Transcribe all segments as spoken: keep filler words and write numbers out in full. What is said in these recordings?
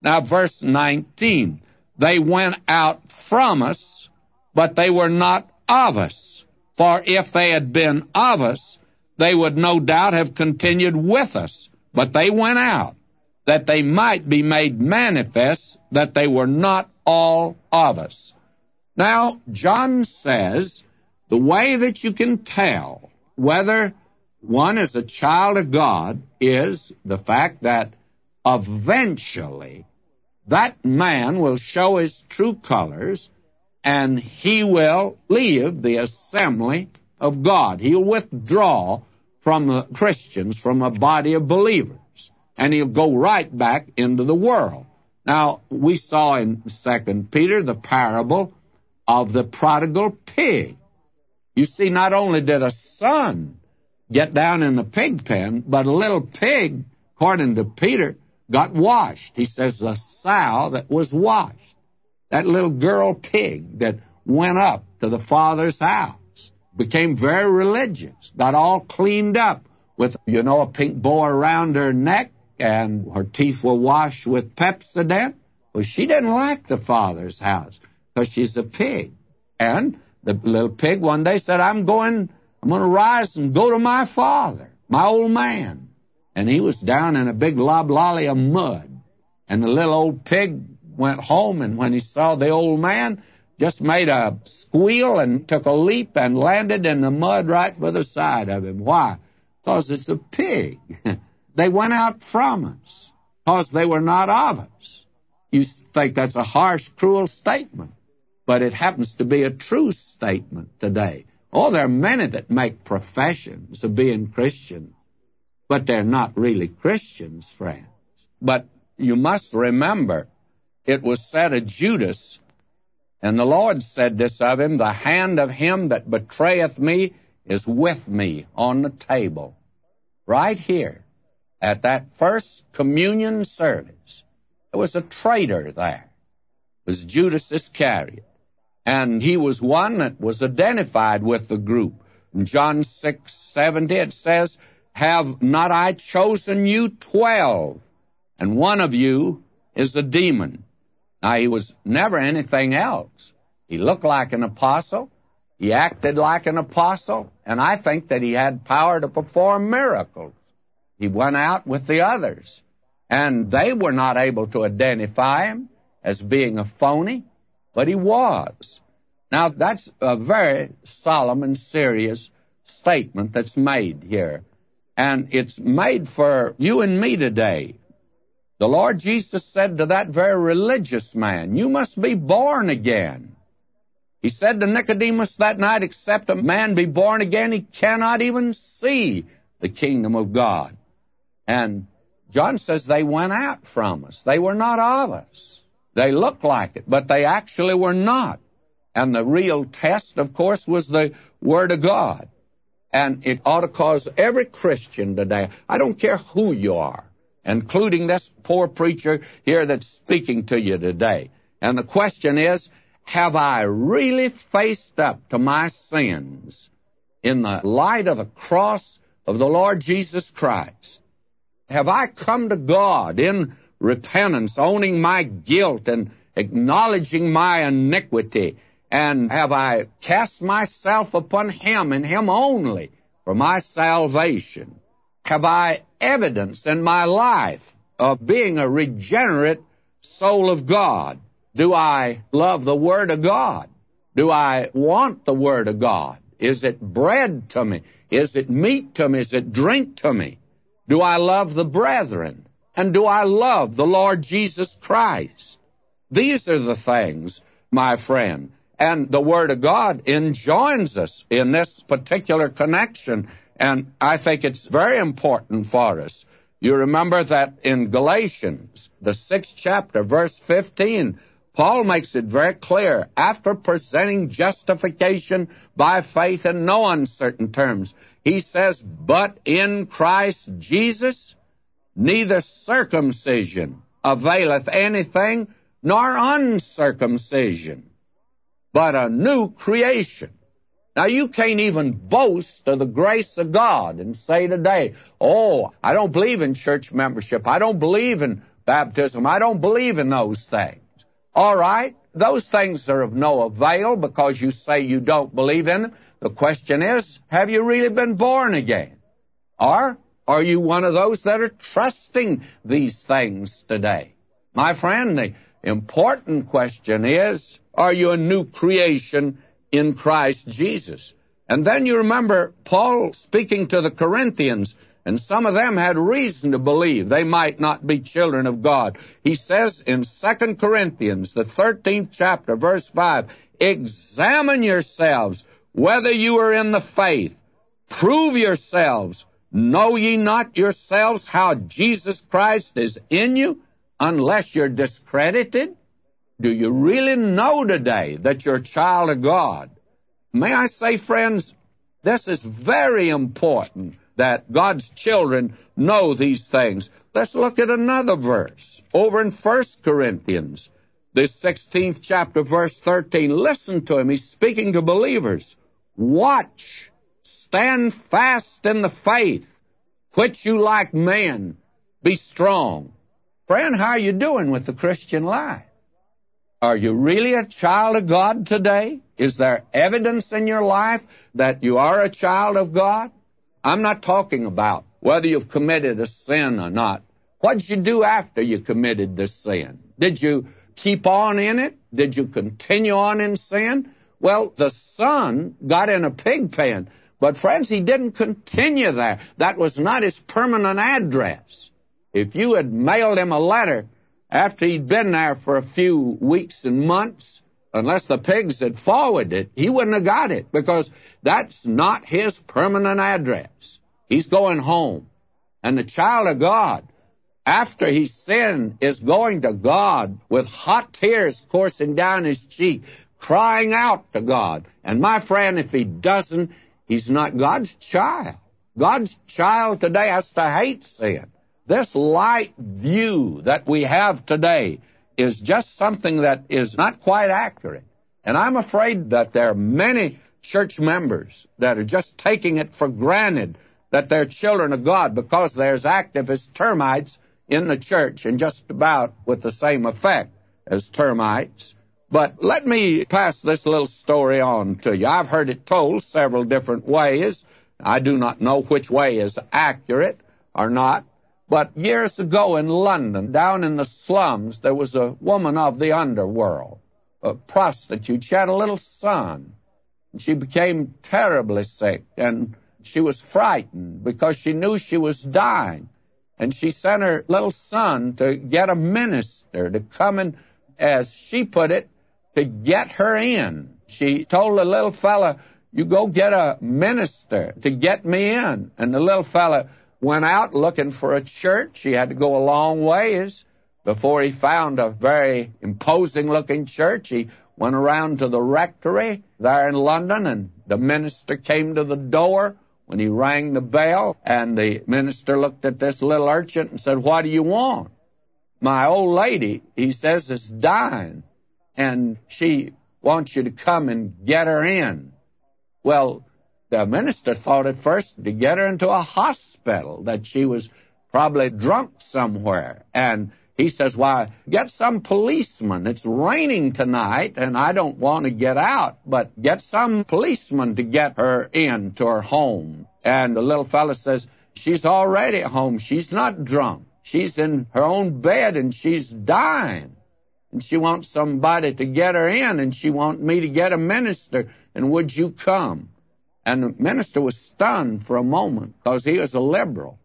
Now, verse nineteen, they went out from us, but they were not of us. For if they had been of us, they would no doubt have continued with us. But they went out, that they might be made manifest that they were not all of us. Now, John says, the way that you can tell whether one is a child of God is the fact that eventually that man will show his true colors, and he will leave the assembly of God. He'll withdraw from the Christians, from a body of believers, and he'll go right back into the world. Now, we saw in Second Peter the parable of the prodigal pig. You see, not only did a son get down in the pig pen, but a little pig, according to Peter, got washed. He says the sow that was washed, that little girl pig that went up to the father's house, became very religious, got all cleaned up with, you know, a pink bow around her neck, and her teeth were washed with Pepsodent. Well, she didn't like the father's house because she's a pig. And the little pig one day said, I'm going, I'm going to rise and go to my father, my old man. And he was down in a big loblolly of mud. And the little old pig went home, and when he saw the old man, just made a squeal and took a leap and landed in the mud right by the side of him. Why? Because it's a pig. They went out from us because they were not of us. You think that's a harsh, cruel statement, but it happens to be a true statement today. Oh, there are many that make professions of being Christians, but they're not really Christians, friends. But you must remember, it was said of Judas, and the Lord said this of him, the hand of him that betrayeth me is with me on the table. Right here, at that first communion service, there was a traitor there. It was Judas Iscariot. And he was one that was identified with the group. In John six seventy, it says, have not I chosen you twelve, and one of you is a demon. Now, he was never anything else. He looked like an apostle. He acted like an apostle. And I think that he had power to perform miracles. He went out with the others, and they were not able to identify him as being a phony, but he was. Now, that's a very solemn and serious statement that's made here, and it's made for you and me today. The Lord Jesus said to that very religious man, you must be born again. He said to Nicodemus that night, except a man be born again, he cannot even see the kingdom of God. And John says they went out from us. They were not of us. They looked like it, but they actually were not. And the real test, of course, was the Word of God. And it ought to cause every Christian today, I don't care who you are, including this poor preacher here that's speaking to you today. And the question is, have I really faced up to my sins in the light of the cross of the Lord Jesus Christ? Have I come to God in repentance, owning my guilt and acknowledging my iniquity? And have I cast myself upon Him and Him only for my salvation? Have I evidence in my life of being a regenerate soul of God? Do I love the Word of God? Do I want the Word of God? Is it bread to me? Is it meat to me? Is it drink to me? Do I love the brethren? And do I love the Lord Jesus Christ? These are the things, my friend. And the Word of God enjoins us in this particular connection, and I think it's very important for us. You remember that in Galatians, the sixth chapter, verse fifteen, Paul makes it very clear, after presenting justification by faith in no uncertain terms, he says, but in Christ Jesus, neither circumcision availeth anything, nor uncircumcision, but a new creation. Now, you can't even boast of the grace of God and say today, oh, I don't believe in church membership. I don't believe in baptism. I don't believe in those things. All right, those things are of no avail because you say you don't believe in them. The question is, have you really been born again? Or are you one of those that are trusting these things today? My friend, the important question is, are you a new creation in Christ Jesus? And then you remember Paul speaking to the Corinthians, and some of them had reason to believe they might not be children of God. He says in Second Corinthians, the thirteenth chapter, verse five, examine yourselves whether you are in the faith. Prove yourselves. Know ye not yourselves how Jesus Christ is in you, unless you're discredited? Do you really know today that you're a child of God? May I say, friends, this is very important that God's children know these things. Let's look at another verse over in First Corinthians, the sixteenth chapter, verse thirteen. Listen to him. He's speaking to believers. Watch, stand fast in the faith, quit you like men, be strong. Friend, how are you doing with the Christian life? Are you really a child of God today? Is there evidence in your life that you are a child of God? I'm not talking about whether you've committed a sin or not. What did you do after you committed the sin? Did you keep on in it? Did you continue on in sin? Well, the son got in a pig pen, but friends, he didn't continue there. That was not his permanent address. If you had mailed him a letter after he'd been there for a few weeks and months, unless the pigs had forwarded it, he wouldn't have got it, because that's not his permanent address. He's going home. And the child of God, after he sinned, is going to God with hot tears coursing down his cheek, crying out to God. And my friend, if he doesn't, he's not God's child. God's child today has to hate sin. This light view that we have today is just something that is not quite accurate. And I'm afraid that there are many church members that are just taking it for granted that they're children of God because there's active as termites in the church, and just about with the same effect as termites. But let me pass this little story on to you. I've heard it told several different ways. I do not know which way is accurate or not. But years ago in London, down in the slums, there was a woman of the underworld, a prostitute. She had a little son. She became terribly sick, and she was frightened because she knew she was dying. And she sent her little son to get a minister to come and, as she put it, to get her in. She told the little fella, you go get a minister to get me in. And the little fella went out looking for a church. He had to go a long ways before he found a very imposing-looking church. He went around to the rectory there in London, and the minister came to the door when he rang the bell, and the minister looked at this little urchin and said, what do you want? My old lady, he says, is dying, and she wants you to come and get her in. Well, the minister thought at first to get her into a hospital, that she was probably drunk somewhere. And he says, why, get some policeman. It's raining tonight, and I don't want to get out, but get some policeman to get her in to her home. And the little fella says, she's already at home. She's not drunk. She's in her own bed, and she's dying. And she wants somebody to get her in, and she wants me to get a minister, and would you come? And the minister was stunned for a moment because he was a liberal.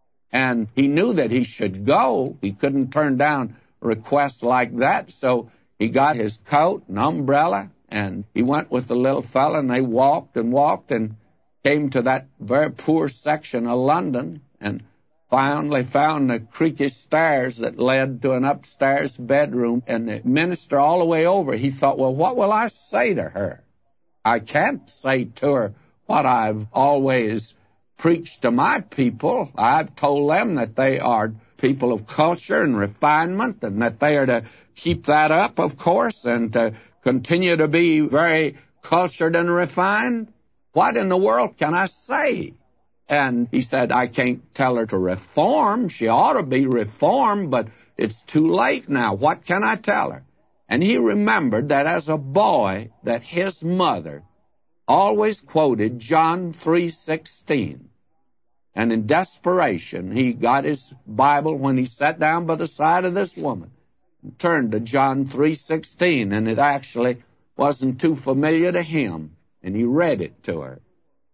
And he knew that he should go. He couldn't turn down requests like that. So he got his coat and umbrella, and he went with the little fella, and they walked and walked and came to that very poor section of London, and finally found the creaky stairs that led to an upstairs bedroom. And the minister all the way over, he thought, well, what will I say to her? I can't say to her what I've always preached to my people. I've told them that they are people of culture and refinement, and that they are to keep that up, of course, and to continue to be very cultured and refined. What in the world can I say? And he said, I can't tell her to reform. She ought to be reformed, but It's too late now. What can I tell her? And he remembered that as a boy, that his mother always quoted John three sixteen. And in desperation, he got his Bible when he sat down by the side of this woman and turned to John three sixteen, and it actually wasn't too familiar to him, and he read it to her.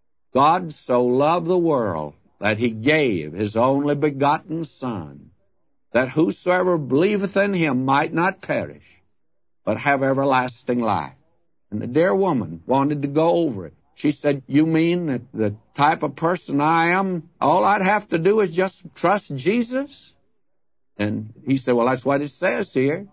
God so loved the world that he gave his only begotten Son, that whosoever believeth in him might not perish, but have everlasting life. And the dear woman wanted to go over it. She said, you mean that the type of person I am, all I'd have to do is just trust Jesus? And he said, well, that's what it says here.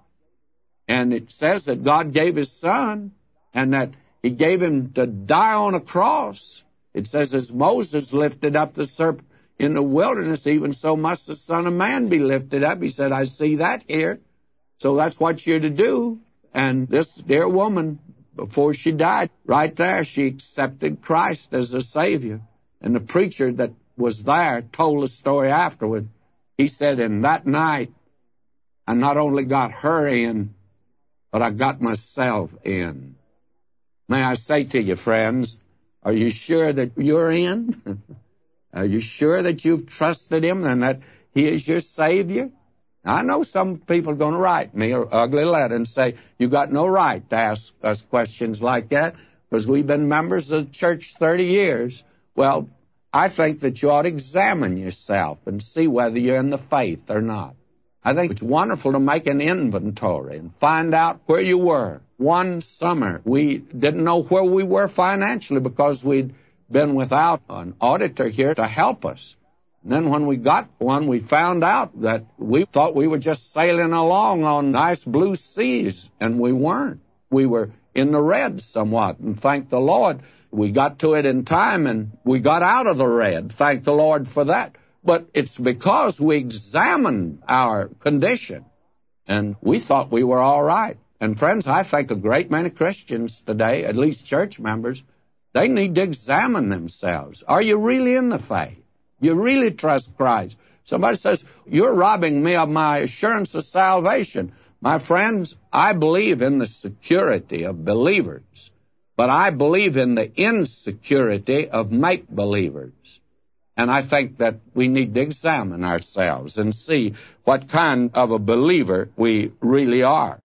And it says that God gave his Son, and that he gave him to die on a cross. It says, as Moses lifted up the serpent in the wilderness, even so must the Son of Man be lifted up. He said, I see that here. So that's what you're to do. And this dear woman, before she died, right there, she accepted Christ as a Savior. And the preacher that was there told the story afterward. He said, in that night, I not only got her in, but I got myself in. May I say to you, friends, are you sure that you're in? Are you sure that you've trusted him and that he is your Savior? I know some people are going to write me an ugly letter and say, you got no right to ask us questions like that because we've been members of the church thirty years. Well, I think that you ought to examine yourself and see whether you're in the faith or not. I think it's wonderful to make an inventory and find out where you were. One summer, we didn't know where we were financially because we'd been without an auditor here to help us. And then when we got one, we found out that we thought we were just sailing along on nice blue seas, and we weren't. We were in the red somewhat, and thank the Lord, we got to it in time, and we got out of the red. Thank the Lord for that. But it's because we examined our condition, and we thought we were all right. And friends, I think a great many Christians today, at least church members, they need to examine themselves. Are you really in the faith? You really trust Christ? Somebody says, you're robbing me of my assurance of salvation. My friends, I believe in the security of believers, but I believe in the insecurity of make-believers. And I think that we need to examine ourselves and see what kind of a believer we really are.